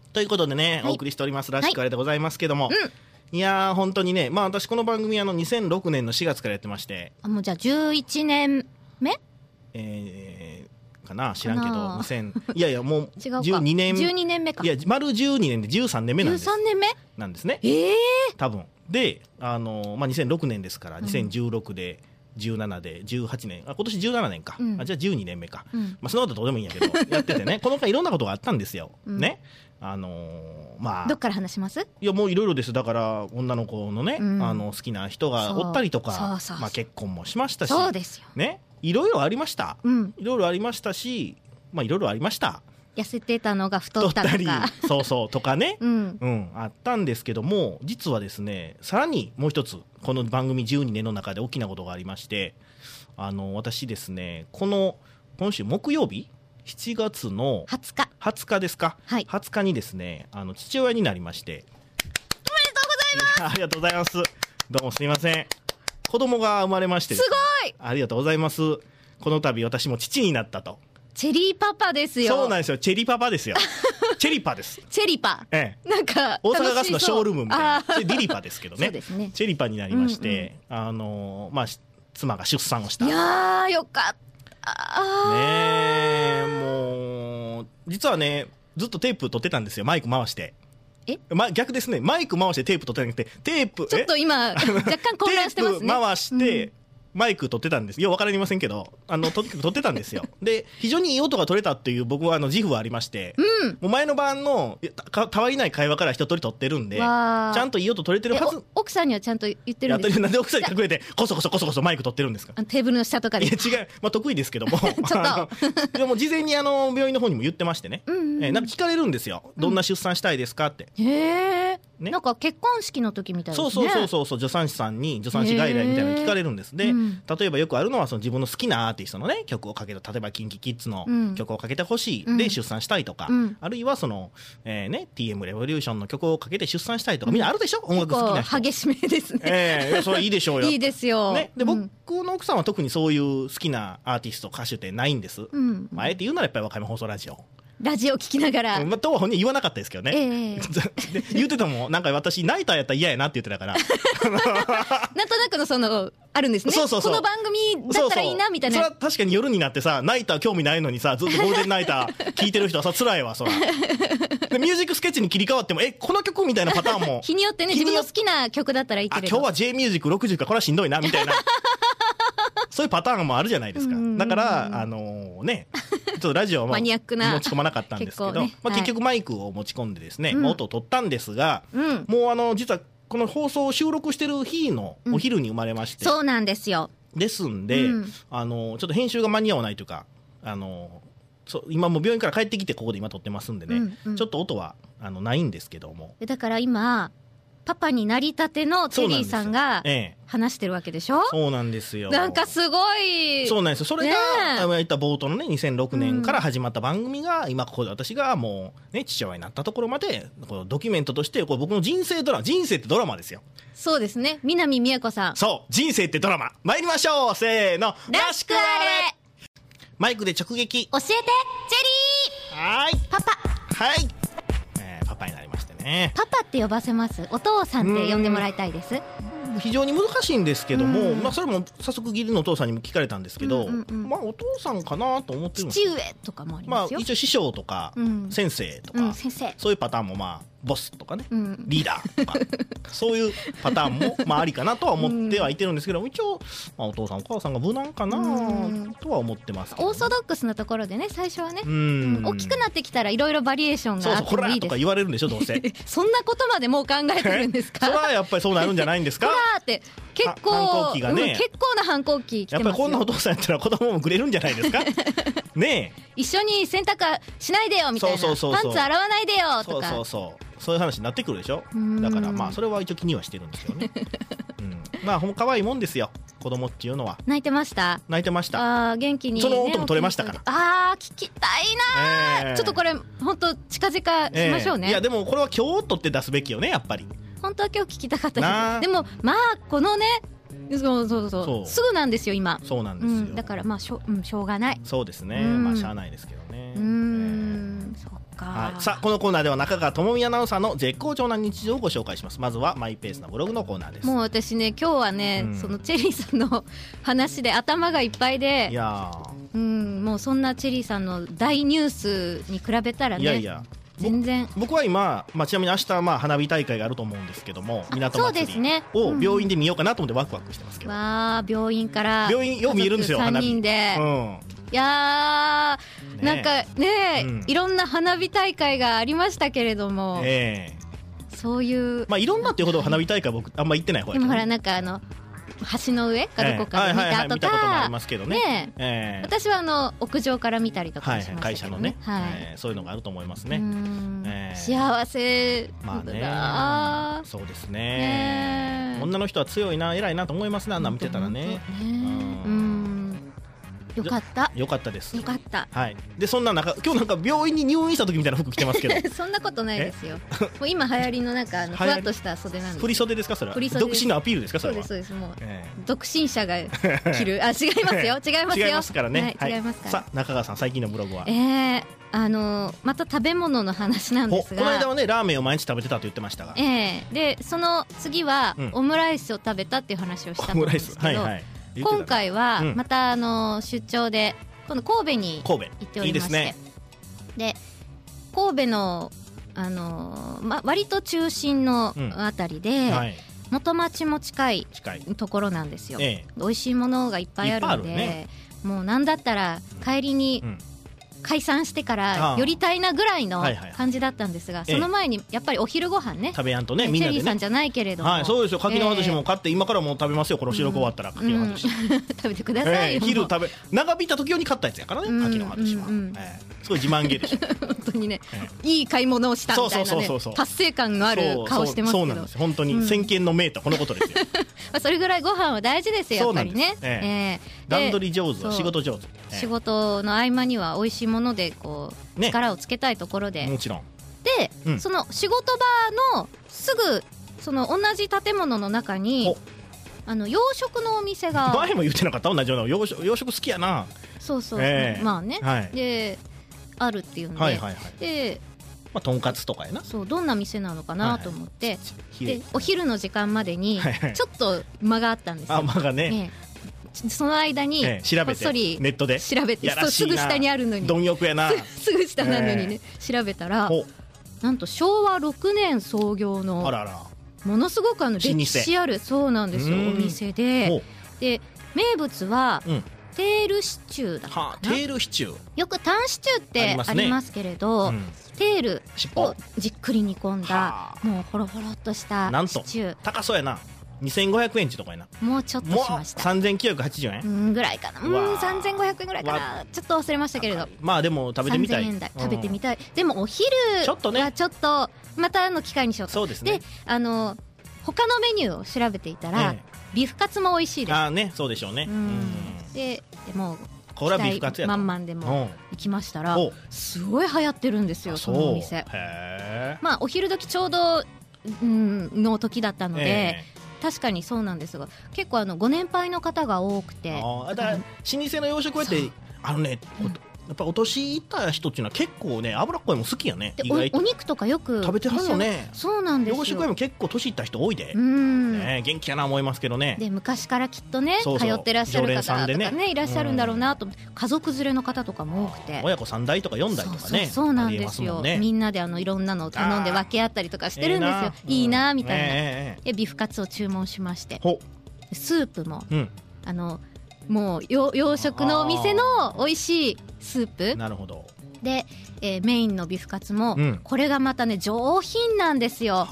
ということでね、お送りしておりますらしくあれでございますけども、いやー本当にね、私この番組2006年の4月からやってまして、 もうじゃあ11年目かな、知らんけど2000いやもう12 年目か。 いや丸12年で13年目なんです。 13年目なんですね、多分で2006年ですから2016で17で18年、今年17年か、じゃあ12年目か、そのことどうでもいいんやけどやっててね、この回いろんなことがあったんですよ、ね。 どっから話します？ いやもういろいろです。だから女の子のね、好きな人がおったりとか、結婚もしましたし、 そうですよね、いろいろありました、いろいろありましたし、いろいろありました。 痩せてたのが太ったとか、 そうとかね、あったんですけども、実はですね、さらにもう一つこの番組12年の中で大きなことがありまして、私ですね、今週木曜日7月の20日ですか、20日にですね、父親になりまして。 おめでとうございます。 ありがとうございます。どうもすいません。子供が生まれましてですね、 すごい。 ありがとうございます。この度私も父になったと。 チェリーパパですよ。 そうなんですよ、チェリパパですよ。チェリパです。 チェリパ、なんか大阪ガスのショールームみたいな、リリパですけどね。 そうですね、 チェリパになりまして、妻が出産をした。 いやーよかったねえ、もう実はね、ずっとテープ取ってたんですよ、マイク回して。逆ですね、マイク回してテープ取ってなくて、テープちょっと今若干混乱してますね。 テープ回して、マイク取ってたんですよ。分かりませんけど、取ってたんですよ。で、非常にいい音が取れたっていう僕は自負はありまして、もう前の晩のたわいない会話から一通り取ってるんで、ちゃんといい音取れてるはず。 奥さんにはちゃんと言ってるんですか？ なんで奥さんに隠れてこそこそマイク取ってるんですか？ テーブルの下とかで。 いや違う、得意ですけどもちょっとでも事前に病院の方にも言ってましてね、なんか聞かれるんですよ、どんな出産したいですかって。なんか結婚式の時みたいですね。そう助産師さんに助産師外来みたいなの聞かれるんです。で、例えばよくあるのは自分の好きなアーティストのね曲をかけて、例えばキンキキッズの曲をかけてほしい、で出産したいとか、あるいはTM レボリューションの曲をかけて出産したいとか、みんなあるでしょ、音楽好きな人。 激しめですね。 それいいでしょうよ。 いいですよ、 で僕の奥さんは特にそういう好きなアーティスト歌手ってないんです。あえて言うならやっぱり和歌山放送ラジオ聞きながら、 とは本人言わなかったですけどね、言ってたもん、なんか私ナイターやったら嫌やなって言ってたからなんとなくのあるんですね。この番組だったらいいなみたいな。 それは確かに夜になってさ、ナイター興味ないのにさ、ずっとゴールデンナイター聞いてる人はさ辛いわそらでミュージックスケッチに切り替わってもこの曲みたいなパターンも日によってね、自分の好きな曲だったらいいけれど、 今日は J ミュージック60か、これはしんどいなみたいなそういうパターンもあるじゃないですか。だからちょっとラジオもマニアックな持ち込まなかったんですけど、結局マイクを持ち込んでですね、音を取ったんですが、もう実はこの放送を収録してる日のお昼に生まれまして、 そうなんですよ。 ですんで、ちょっと編集が間に合わないというか、今もう病院から帰ってきてここで今撮ってますんでね、ちょっと音はないんですけども。 だから今パパになりたてのチェリーさんが話してるわけでしょ。 そうなんですよ。 なんかすごい。 そうなんですよ。それが言った冒頭のね2006年から始まった番組が、今ここで私がもうね父親になったところまでこのドキュメントとして僕の人生ってドラマですよ。 そうですね、南美恵子さん。 そう人生ってドラマ、参りましょう、せーの、 らしくあれ。 マイクで直撃教えてチェリー。パパパパになりましたね。 パパって呼ばせます？お父さんって呼んでもらいたいです。 非常に難しいんですけども、それも早速義理のお父さんにも聞かれたんですけど、お父さんかなと思ってるんです。 父上とかもありますよ。 一応師匠とか、先生とか、そういうパターンもボスとかね、リーダーとかそういうパターンもありかなとは思ってはいてるんですけど、一応、お父さんお母さんが無難かなとは思ってますけど、 オーソドックスなところでね、最初はね、大きくなってきたらいろいろバリエーションがあってもいいです。 こらとか言われるんでしょどうせそんなことまでもう考えてるんですか？ それはやっぱりそうなるんじゃないんですか？ こらって結構反抗期がね、 結構な反抗期来てますよ。 やっぱりこんなお父さんやったら子供もくれるんじゃないですかねえ、 一緒に洗濯しないでよみたいな、パンツ洗わないでよとか、 そういう話になってくるでしょ。だからそれは一応気にはしてるんですよね可愛いもんですよ子供っていうのは。 泣いてました。元気に、 その音も取れましたから。 聞きたいな、ちょっとこれ本当近々しましょうね。 いやでもこれは今日取って出すべきよね、やっぱり。 本当は今日聞きたかったです。でもこのね、そうすぐなんですよ今。 そうなんですよ。 だからしょうがない。 そうですね、しゃあないですけどね。 そっか。 さあこのコーナーでは中川智美アナウンサーの絶好調な日常をご紹介します。まずはマイペースなブログのコーナーです。 もう私ね今日はね、そのチェリーさんの話で頭がいっぱいで、 いやもうそんなチェリーさんの大ニュースに比べたらね、全然僕は今、ちなみに明日花火大会があると思うんですけども、港祭りを病院で見ようかなと思ってワクワクしてますけど、 病院から病院よう見えるんですよ花火 3人で、いやー、なんかね、いろんな花火大会がありましたけれども、そういういろんなっていうほど花火大会僕あんま行ってない方やけど、 でもほらなんか橋の上かどこかで見たと見たこともありかますけどね、 私は屋上から見たりとかしましたけどね、 会社のね、そういうのがあると思いますね。 幸せだ、 そうですね、女の人は強いな偉いなと思いますね、あんな見てたらね。 よかったよかったです。 よかった。 でそんな中今日なんか病院に入院した時みたいな服着てますけどそんなことないですよ。もう今流行りのなんかふわっとした袖なんです。 振り袖ですかそれは。独身のアピールですかそれは。 そうですもう独身者が着る違いますよ違いますよ。 違いますからね。 違いますから。 さあ中川さん最近のブログは。 また食べ物の話なんですが、 この間はねラーメンを毎日食べてたと言ってましたが、 でその次はオムライスを食べたっていう話をしたと思うんですけど、今回はまた出張で今度神戸に行っておりまして、で神戸の割と中心のあたりで元町も近いところなんですよ。美味しいものがいっぱいあるので、もうなんだったら帰りに解散してから寄りたいなぐらいの感じだったんですが、その前にやっぱりお昼ご飯ね食べやんとね、みんなでね、 チェリーさんじゃないけれども、 そうですよ、柿の葉寿司も買って今からもう食べますよ、この収録終わったら柿の葉寿司食べてくださいよ。 昼食べ長引いた時用に買ったやつやからね、柿の葉寿司はすごい自慢げでしょ本当にね、いい買い物をしたみたいなね達成感のある顔してますけど、 そうなんです、本当に先見の明とこのことですよ。 それぐらいご飯は大事ですよ、やっぱりね。段取り上手は仕事上手、 仕事の合間には美味しいものでこう力をつけたいところで、 もちろんで、その仕事場のすぐその同じ建物の中に洋食のお店が、 前も言ってなかった、同じような洋食好きやな。 そうまあね、であるっていうんで、 とんかつとかやな。 そう、どんな店なのかなと思って、でお昼の時間までにちょっと間があったんですよ。 間がね、 その間にこっそりネットで調べて、すぐ下にあるのに、 貪欲やなすぐ下なのにね、調べたらなんと昭和6年創業のものすごく歴史ある、そうなんですよ、お店で、名物はテールシチューだったかな。 テールシチュー、 よくタンシチューってありますけれど、テールをじっくり煮込んだもうホロホロっとしたシチュー。 なんと高そうやな、2500円ちとかやな。 もうちょっとしました。 3980円ぐらいかな。3500円ぐらいかな、ちょっと忘れましたけれど、 まあでも食べてみたい、 食べてみたい。でもお昼はちょっとまた機会にしようと。 そうですね。 で他のメニューを調べていたら、ビフカツも美味しいです。 そうでしょうね。 でもこれはビフカツやと満々でも行きましたら、すごい流行ってるんですよ、そのお店。お昼時ちょうどの時だったので、確かにそうなんですが、結構ご年配の方が多くて、 だから老舗の洋食屋ってやっぱお年いった人っていうのは結構ね脂っこいも好きやね。 お肉とかよく食べてはるのね。 そうなんですよ。 洋食屋も結構年いった人多いで、元気やな思いますけどね。 で昔からきっとね通ってらっしゃる方とかねいらっしゃるんだろうなと。家族連れの方とかも多くて、 親子3代とか4代とかね。 そうなんですよ。みんなでいろんなのを頼んで分け合ったりとかしてるんですよ。いいなみたいな。ビフカツを注文しまして、スープももう洋食のお店の美味しいスープ。 なるほど。 で、メインのビフカツも、これがまたね上品なんですよ。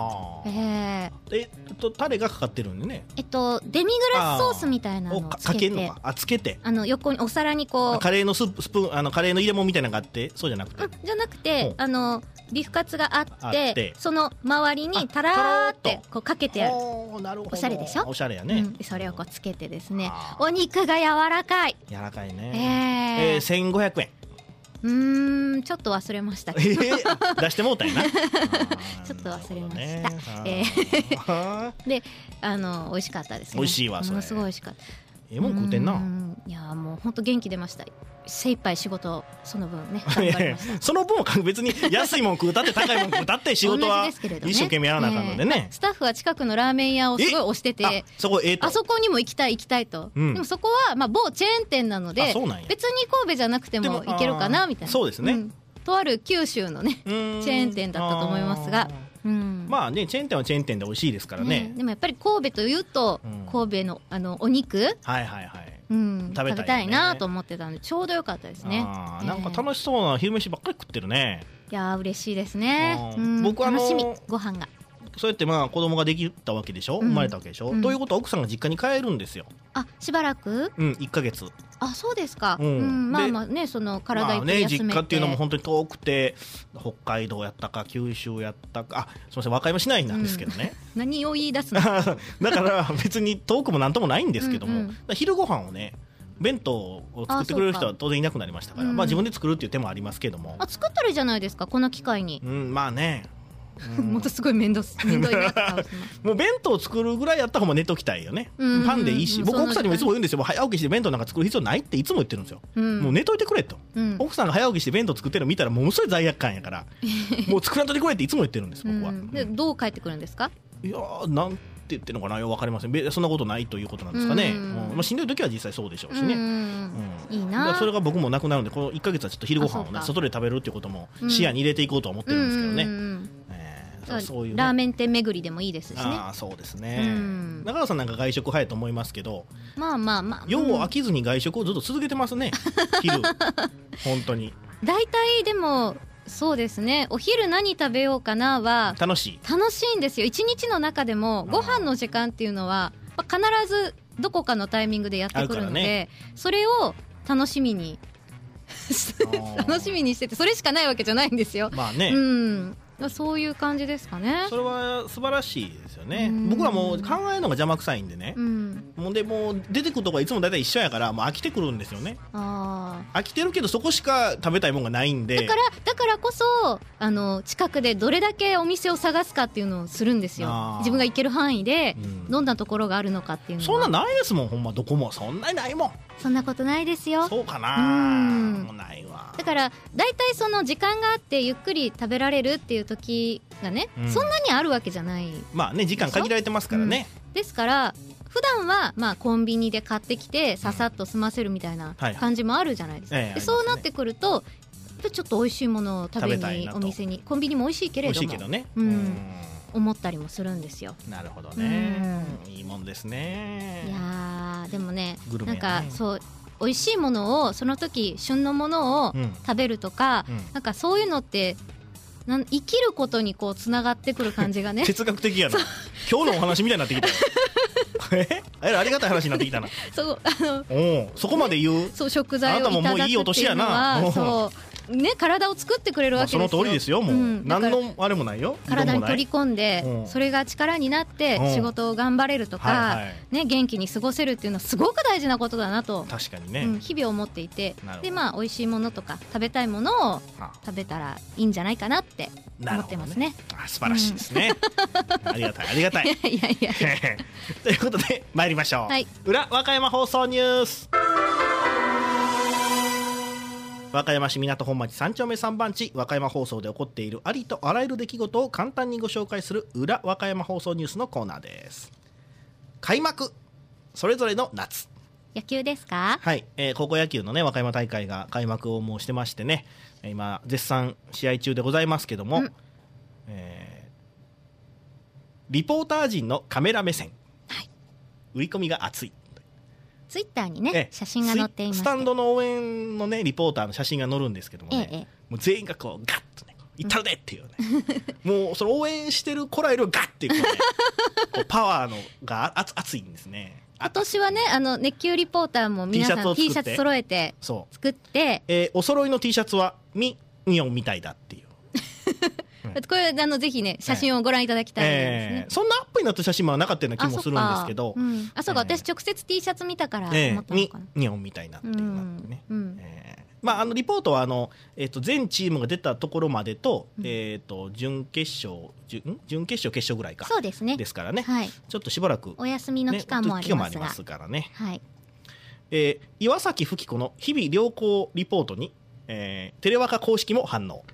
タレがかかってるんでね。 デミグラスソースみたいなのをつけて、 つけて横にお皿にこうカレーのスプーンカレーの入れ物みたいなのがあって、そうじゃなくてビフカツがあってその周りにタラーってこうかけてある。おしゃれでしょ。 おしゃれやね。 それをこうつけてですね、お肉が柔らかいね。1500円。 ちょっと忘れましたけど、 出してもうたんやな。ちょっと忘れました。で美味しかったですね。 美味しいわ。 ものすごい美味しかった。 もん食うてんな。 いやもう本当元気出ました。精一杯仕事その分ね頑張りました。 その分は別に安いもん食うたって高いもん食うたって仕事は一生懸命やらなあかんのでね。 スタッフは近くのラーメン屋をすごい推してて、あそこにも行きたいと、でもそこはまあ某チェーン店なので別に神戸じゃなくても行けるかなみたいな。 そうですね、 とある九州のねチェーン店だったと思いますが、 まあねチェーン店はチェーン店で美味しいですからね。 でもやっぱり神戸というと神戸のお肉、食べたいなと思ってたんでちょうどよかったですね。 なんか楽しそうな昼飯ばっかり食ってるね。 いや嬉しいですね。 僕楽しみご飯が。 そうやってまあ子供ができたわけでしょ、生まれたわけでしょ、ということは奥さんが実家に帰るんですよ。 しばらく 1ヶ月。 そうですか。まあまあね、その体ゆっくり休めて、 実家っていうのも本当に遠くて北海道やったか九州やったか、すみません和歌山市内なんですけどね、 何を言い出すのだから別に遠くもなんともないんですけども、昼ご飯をね弁当を作ってくれる人は当然いなくなりましたから、まあ自分で作るっていう手もありますけども、 作ったらいいじゃないですかこの機会に。 まあねもっとすごい面倒いなもう弁当作るぐらいやった方が寝ときたいよね。パンでいいし、僕奥さんにもいつも言うんですよ、早起きして弁当なんか作る必要ないっていつも言ってるんですよ。もう寝といてくれと、奥さんが早起きして弁当作ってるの見たらものすごい罪悪感やからもう作らんといてくれっていつも言ってるんです僕は。 でどう帰ってくるんですか。 いやなんて言ってるのかな、よく分かりません。そんなことないということなんですかね。しんどい時は実際そうでしょうしね。 いいな。 それが僕もなくなるんでこの1ヶ月はちょっと昼ご飯をね外で食べるっていうことも視野に入れていこうと思ってるんですけどね。そういうね、 ラーメン店巡りでもいいですしね。 そうですね、中川さんなんか外食早いと思いますけど、 まあよう飽きずに外食をずっと続けてますね昼本当に。 大体でもそうですね、お昼何食べようかなは楽しいんですよ。一日の中でもご飯の時間っていうのは必ずどこかのタイミングでやってくるので、それを楽しみにしてて、それしかないわけじゃないんですよ。 まあね、 そういう感じですかね。 それは素晴らしいですよね。僕はもう考えるのが邪魔くさいんでね、もう出てくるとこがいつも大体一緒やからもう飽きてくるんですよね。飽きてるけどそこしか食べたいもんがないんで、 だからこそ近くでどれだけお店を探すかっていうのをするんですよ。自分が行ける範囲でどんなところがあるのかっていうのは。 そんなないですもん、ほんまどこもそんなにないもん。 そんなことないですよ。 そうかな、もうないわ。 だから大体その時間があってゆっくり食べられるっていう時がね、そんなにあるわけじゃない。 まあね時間限られてますからね、 ですから普段はまあコンビニで買ってきてささっと済ませるみたいな感じもあるじゃないですか。でそうなってくるとちょっと美味しいものを食べにお店に、コンビニも美味しいけれども思ったりもするんですよ。 なるほどね、いいもんですね。 いやでもね、なんかそう美味しいものをその時旬のものを食べるとか、なんかそういうのって生きることにこうつながってくる感じがね哲学的やな今日のお話みたいになってきたありがたい話になってきたな。そこまで言う。 そう食材をいただくっていうのはそうね、体を作ってくれるわけですよ。 その通りですよ。もう何のあれもないよ。 体に取り込んでそれが力になって仕事を頑張れるとか、元気に過ごせるっていうのはすごく大事なことだなと確かにね、 日々思っていて、でまあ美味しいものとか食べたいものを食べたらいいんじゃないかなって思ってますね。 素晴らしいですね、ありがたいありがたいいやということで参りましょう、裏和歌山放送ニュース。和歌山市港本町3丁目3番地和歌山放送で起こっているありとあらゆる出来事を簡単にご紹介する裏和歌山放送ニュースのコーナーです。開幕それぞれの夏。 野球ですか。 はい、高校野球のね和歌山大会が開幕をもうしてましてね、今絶賛試合中でございますけども、リポーター陣のカメラ目線、売り込みが熱い。 ツイッターにね写真が載っていまして、 スタンドの応援のねリポーターの写真が載るんですけどもね、もう全員がこうガッとねいったるでっていうねもうその応援してる子らよりガッっていうねこうパワーのが熱いんですね。 今年はね熱球リポーターも皆さん T シャツ揃えて作って、 お揃いの T シャツはミニオンみたいだっていうこれぜひね写真をご覧いただきたいですね。 そんなアップになった写真もなかったような気もするんですけど、 そうか、私直接 T シャツ見たから思ったのかな。 ミニオンみたいなっていうね。リポートは全チームが出たところまでと、準決勝決勝ぐらいか。 そうですね。 ですからね。ちょっとしばらくお休みの期間もありますが。 からね。 岩崎ふき子の日々良好リポートに、テレワカ公式も反応。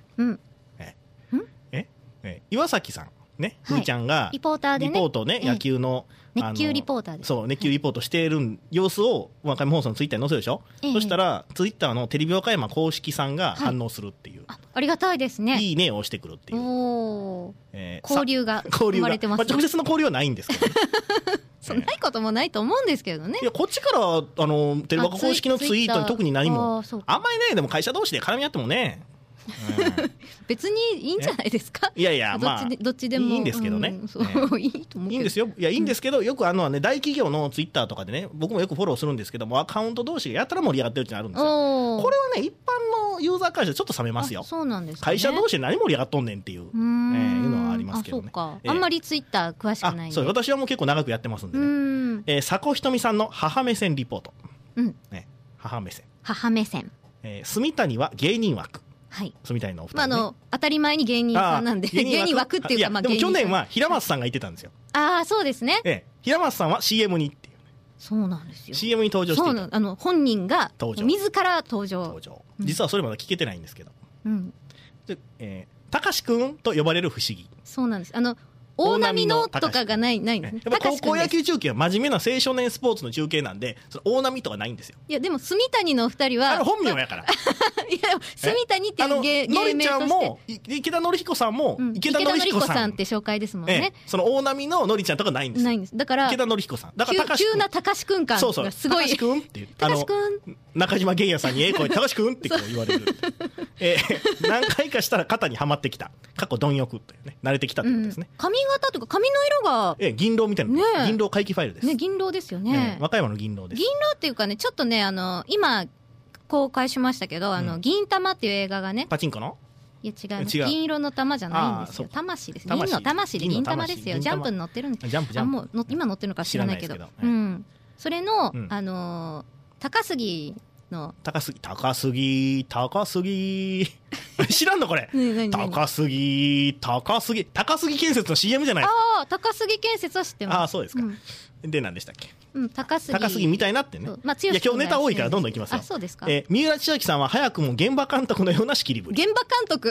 岩崎さんね、ふーちゃんがリポーターでね、 リポートね、野球の熱球リポーターで、 そう熱球リポートしている様子を和歌山放送のツイッターに載せるでしょ、そしたらツイッターのテレビ和歌山公式さんが反応するっていう、 ありがたいですね。 いいねを押してくるっていう、 交流が生まれてますね。 直接の交流はないんですけどそうないこともないと思うんですけどね。 いやこっちからテレビ和歌公式のツイートに特に何もあんまりね、でも会社同士で絡み合ってもね別にいいんじゃないですか。 いやいや、まあどっちでもいいんですけどね。 いいと思うけど。 いいんですよ。いやいいんですけど、よく大企業のツイッターとかでね、僕もよくフォローするんですけども、アカウント同士がやたら盛り上がってるってのあるんですよ。これはね、一般のユーザーからしてちょっと冷めますよ。 そうなんですね。 会社同士で何盛り上がっとんねんっていういうのはありますけどね。 あんまりツイッター詳しくないんで。 そう、私はもう結構長くやってますんでね。佐古ひとみさんの母目線リポート。母目線。 母目線。 住谷は芸人枠。住谷のお二人、ね、 当たり前に芸人さんなんで芸人枠っていうか、まあでも去年は平松さんが言ってたんですよ。 ああ、そうですね。 平松さんは CM にっていう、ね、 そうなんですよ。 CM に登場していた。 本人が自ら登場、 実はそれまだ聞けてないんですけど、たかしくんと呼ばれる不思議。 そうなんです。大波のとかがないんですね。 やっぱ高校野球中継は真面目な青少年スポーツの中継なんで、その大波とかないんですよ。 いやでも住谷のお二人は本名やからいや住谷っていう芸名として、のりちゃんも池田典彦さんも、 池田典彦さんって紹介ですもんね。 その大波ののりちゃんとかないんですよ。 ないんです。だから池田典彦さんだから急な高志くん感がすごい。 高志くんっていう中島源也さんに高志くんってこう言われる何回かしたら肩にはまってきた、過去貪欲というね、慣れてきたということですね。 髪型とか髪の色が銀狼みたいな、銀狼回帰ファイルですね。 銀狼ですよね。 和歌山の銀狼です。 銀狼っていうかね、ちょっとね、今公開しましたけど、銀玉っていう映画がね、 パチンコの、 いや違う、銀色の玉じゃないんですよ。魂です。銀の魂で銀玉ですよ。ジャンプに乗ってるんです。もう今乗ってるのか知らないけど、それの高杉の高杉知らんのこれ高杉建設の CM じゃないですか。 ああ、高杉建設は知ってます。 ああ、そうですか。で何でしたっけ。 高杉みたいなってね。いや今日ネタ多いからどんどんいきますよ。 あ、そうですか。 三浦千秋さんは早くも現場監督のような仕切りぶり。 現場監督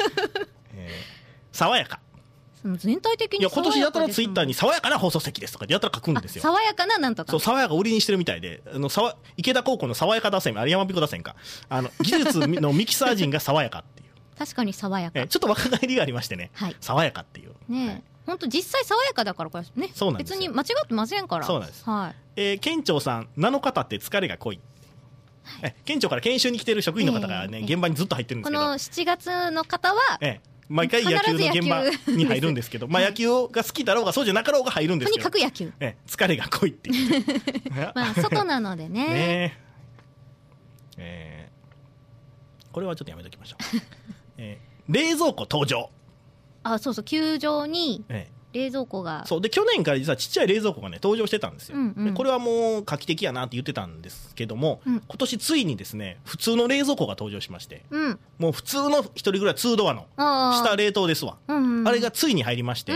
爽やか。 全体的にいや今年やたらツイッターに爽やかな放送席ですとかやたら書くんですよ。 爽やかななんとか。 そう、爽やか売りにしてるみたいで、池田高校の爽やか打線、有山彦打線か、技術のミキサー陣が爽やかっていう。 確かに爽やか。 ちょっと若返りがありましてね。爽やかっていう。 ね、本当実際爽やかだからこれね。そうなんですよ。別に間違ってませんから。 そうなんです。県庁さん7日経って疲れが濃い。県庁から研修に来てる職員の方がね、現場にずっと入ってるんですけど。この7月の方は。 毎回野球の現場に入るんですけど、まあ野球が好きだろうがそうじゃなかろうが入るんですけど、 とにかく野球、 疲れが濃いっていうまあ外なのでねこれはちょっとやめときましょう冷蔵庫登場。 あ、そうそう、球場に冷蔵庫が、 そうで去年から実はちっちゃい冷蔵庫がね登場してたんですよ、でこれはもう画期的やなって言ってたんですけども、今年ついにですね普通の冷蔵庫が登場しまして、もう普通の一人ぐらい2ドアの下冷凍ですわ、あれがついに入りまして、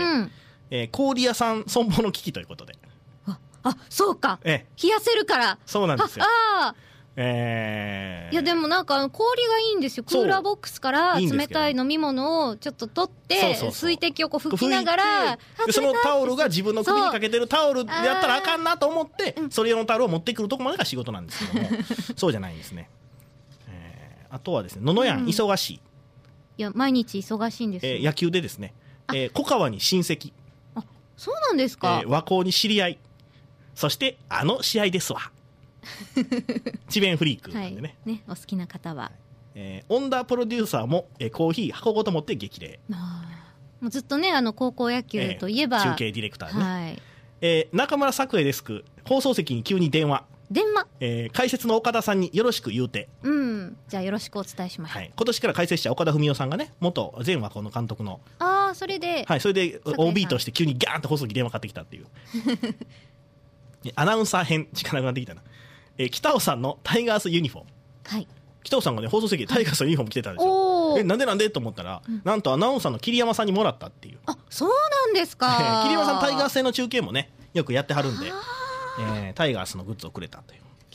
氷屋さん損保の危機ということで、 そうか、冷やせるから。 そうなんですよ。 いやでもなんか氷がいいんですよ。クーラーボックスから冷たい飲み物をちょっと取って水滴をこう吹きながら、 そのタオルが自分の首にかけてるタオルでやったらあかんなと思ってそれ用のタオルを持ってくるとこまでが仕事なんですけどもそうじゃないんですね。あとはですね、ののやん忙しい。いや毎日忙しいんですよ。 野球でですね、小川に親戚。 あ、そうなんですか。 和光に知り合い、そして試合ですわ智弁フリークなんでね、 お好きな方は、 恩田プロデューサーもコーヒー箱ごと持って激励。 もうずっとね高校野球といえば、 中継ディレクターね、中村作栄デスク放送席に急に電話、解説の岡田さんによろしく言うて、 じゃあよろしくお伝えしましょう。 今年から解説者岡田文夫さんがね、元前和光の監督の、 それで OB として急にガーンと放送機電話かかってきたっていうアナウンサー編力なくなってきたな。北尾さんのタイガースユニフォーム、北尾さんがね放送席でタイガースのユニフォーム着てたんですよ。なんでと思ったら、なんとアナウンサーの桐山さんにもらったっていう。 あ、そうなんですか。 桐山さんタイガース戦の中継もねよくやってはるんで、タイガースのグッズをくれたという。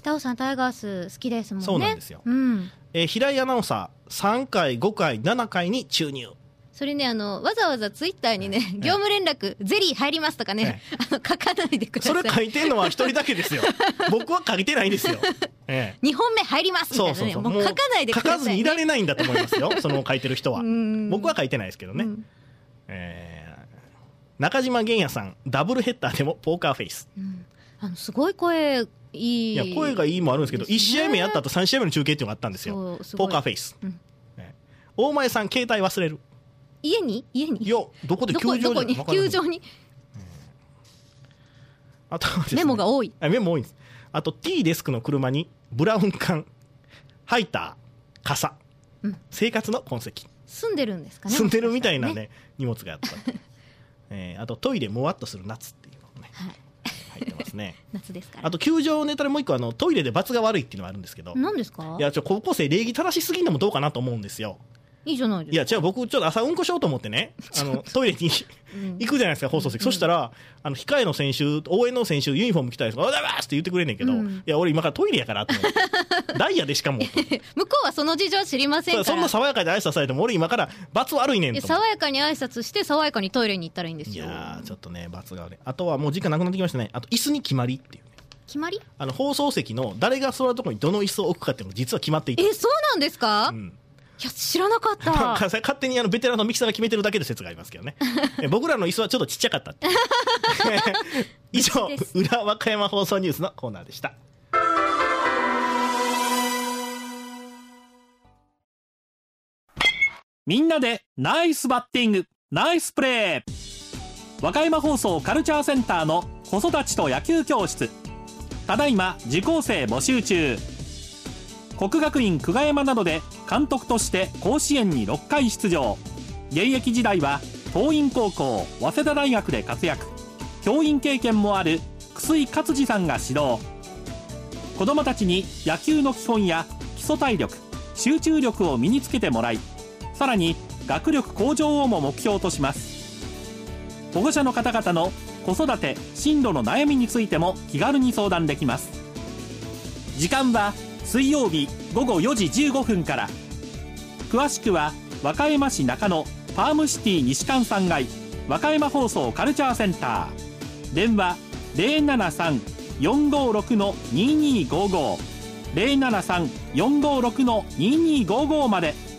北尾さんタイガース好きですもんね。 そうなんですよ、平井アナウンサー3回5回7回に注入。 それね、わざわざツイッターにね、業務連絡、ゼリー入りますとかね、書かないでください。 それ書いてんのは一人だけですよ。僕は書いてないんですよ。 2本目入りますみたいなね、もう書かないでください、ね。 書かずにいられないんだと思いますよ、その書いてる人は。僕は書いてないですけどね。中島源也さん、ダブルヘッダーでもポーカーフェイス。 すごい声いい。 いや、声がいいもあるんですけど、1試合目やった後3試合目の中継っていうのがあったんですよ。ポーカーフェイス。大前さん、携帯忘れる。 家にいや、どこで球場に球場に。 あとはですね、 メモが多い。 メモ多いんです。あと T デスクの車にブラウン管、ハイター、傘、生活の痕跡。 住んでるんですかね。 住んでるみたいなね、荷物があった。あとトイレもわっとする夏っていうのもね、入ってますね。 夏ですから。 あと球場ネタでもう一個、トイレで罰が悪いっていうのがあるんですけど。 何ですか？ いや、高校生礼儀正しすぎるのもどうかなと思うんですよ。 いいじゃないですか。 いや、違う、僕ちょっと朝うんこしようと思ってね、トイレに行くじゃないですか、放送席。そしたら控えの選手、応援の選手ユニフォーム着たりとか「おはようございます」って言ってくれんねんけど、いや俺今からトイレやからと思ってダイヤでしかも向こうはその事情知りませんから。 そんな爽やかで挨拶されても俺今から罰悪いねんと。 爽やかに挨拶して爽やかにトイレに行ったらいいんですよ。 いやちょっとね罰が悪い。あとはもう時間なくなってきましたね。あと椅子に決まりっていうね。 決まり？ 放送席の誰が座るところにどの椅子を置くかっていうのが実は決まっていて。 そうなんですか？いや知らなかった。 勝手にベテランのミキサーが決めてるだけで説がありますけどね。僕らの椅子はちょっとちっちゃかったって。以上、裏和歌山放送ニュースのコーナーでした。 みんなでナイスバッティング、ナイスプレー。和歌山放送カルチャーセンターの子育ちと野球教室、ただいま受講生募集中。国学院久我山などで監督として甲子園に6回出場。現役時代は桐蔭高校、早稲田大学で活躍。教員経験もある楠井勝次さんが指導。子どもたちに野球の基本や基礎体力、集中力を身につけてもらい、さらに学力向上をも目標とします。保護者の方々の子育て進路の悩みについても気軽に相談できます。時間は水曜日午後4時15分から。詳しくは和歌山市中野ファームシティ西館3階和歌山放送カルチャーセンター。電話 073-456-2255 073-456-2255 まで。